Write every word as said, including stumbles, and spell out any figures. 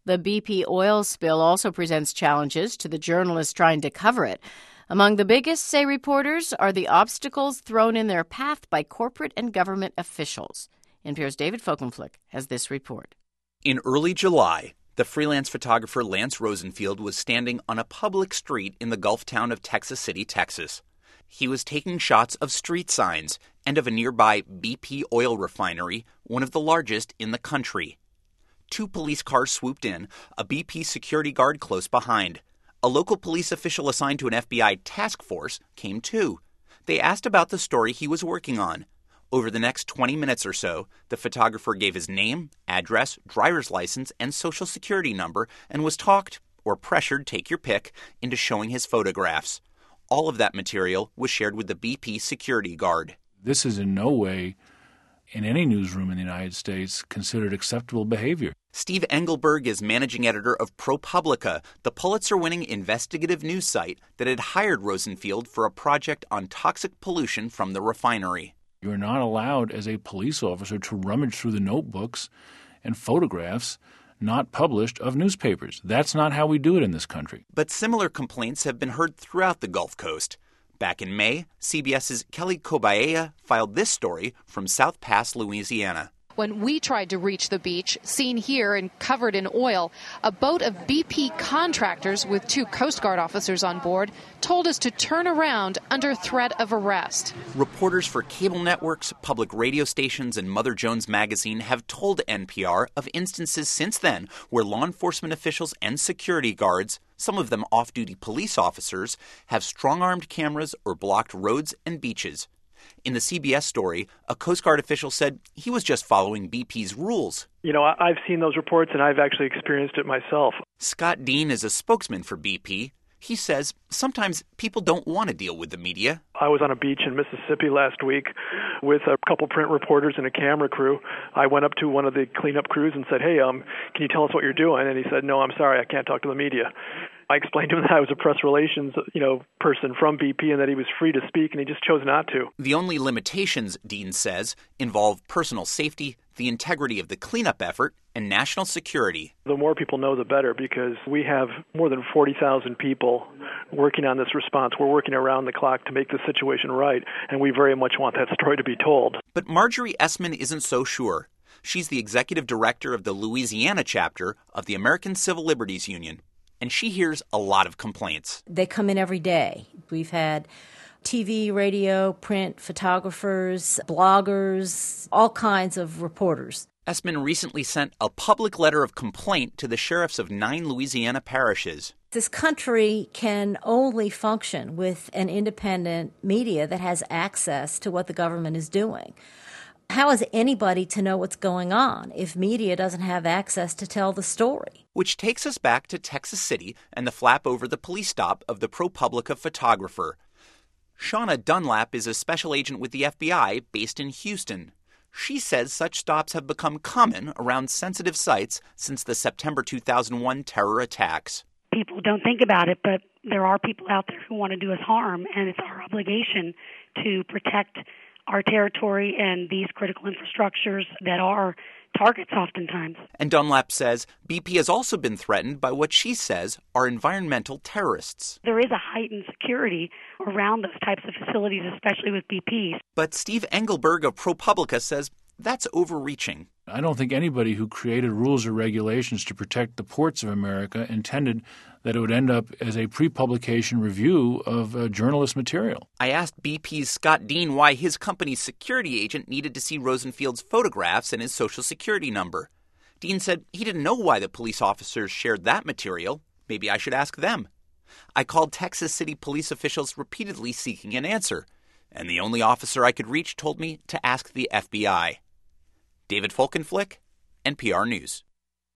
The B P oil spill also presents challenges to the journalists trying to cover it. Among the biggest, say reporters, are the obstacles thrown in their path by corporate and government officials. N P R's David Folkenflik has this report. In early July, the freelance photographer Lance Rosenfield was standing on a public street in the Gulf town of Texas City, Texas. He was taking shots of street signs and of a nearby B P oil refinery, one of the largest in the country. Two police cars swooped in, a B P security guard close behind. A local police official assigned to an F B I task force came too. They asked about the story he was working on. Over the next twenty minutes or so, the photographer gave his name, address, driver's license, and social security number and was talked, or pressured, take your pick, into showing his photographs. All of that material was shared with the B P security guard. This is in no way, in any newsroom in the United States, considered acceptable behavior. Steve Engelberg is managing editor of ProPublica, the Pulitzer-winning investigative news site that had hired Rosenfield for a project on toxic pollution from the refinery. You're not allowed as a police officer to rummage through the notebooks and photographs not published of newspapers. That's not how we do it in this country. But similar complaints have been heard throughout the Gulf Coast. Back in May, CBS's Kelly Cobaea filed this story from South Pass, Louisiana. When we tried to reach the beach, seen here and covered in oil, a boat of B P contractors with two Coast Guard officers on board told us to turn around under threat of arrest. Reporters for cable networks, public radio stations, and Mother Jones magazine have told N P R of instances since then where law enforcement officials and security guards, some of them off-duty police officers, have strong-armed cameras or blocked roads and beaches. In the C B S story, a Coast Guard official said he was just following B P's rules. You know, I've seen those reports, and I've actually experienced it myself. Scott Dean is a spokesman for B P. He says sometimes people don't want to deal with the media. I was on a beach in Mississippi last week with a couple print reporters and a camera crew. I went up to one of the cleanup crews and said, hey, um, can you tell us what you're doing? And he said, no, I'm sorry, I can't talk to the media. I explained to him that I was a press relations, you know, person from B P and that he was free to speak, and he just chose not to. The only limitations, Dean says, involve personal safety, the integrity of the cleanup effort, and national security. The more people know, the better, because we have more than forty thousand people working on this response. We're working around the clock to make the situation right, and we very much want that story to be told. But Marjorie Essman isn't so sure. She's the executive director of the Louisiana chapter of the American Civil Liberties Union, and she hears a lot of complaints. They come in every day. We've had T V, radio, print, photographers, bloggers, all kinds of reporters. Essman recently sent a public letter of complaint to the sheriffs of nine Louisiana parishes. This country can only function with an independent media that has access to what the government is doing. How is anybody to know what's going on if media doesn't have access to tell the story? Which takes us back to Texas City and the flap over the police stop of the ProPublica photographer. Shauna Dunlap is a special agent with the F B I based in Houston. She says such stops have become common around sensitive sites since the September two thousand one terror attacks. People don't think about it, but there are people out there who want to do us harm, and it's our obligation to protect our territory and these critical infrastructures that are targets oftentimes. And Dunlap says B P has also been threatened by what she says are environmental terrorists. There is a heightened security around those types of facilities, especially with B Ps. But Steve Engelberg of ProPublica says that's overreaching. I don't think anybody who created rules or regulations to protect the ports of America intended that it would end up as a pre-publication review of uh, journalist material. I asked B P's Scott Dean why his company's security agent needed to see Rosenfield's photographs and his social security number. Dean said he didn't know why the police officers shared that material. Maybe I should ask them. I called Texas City police officials repeatedly seeking an answer, and the only officer I could reach told me to ask the F B I. David Folkenflik, N P R News.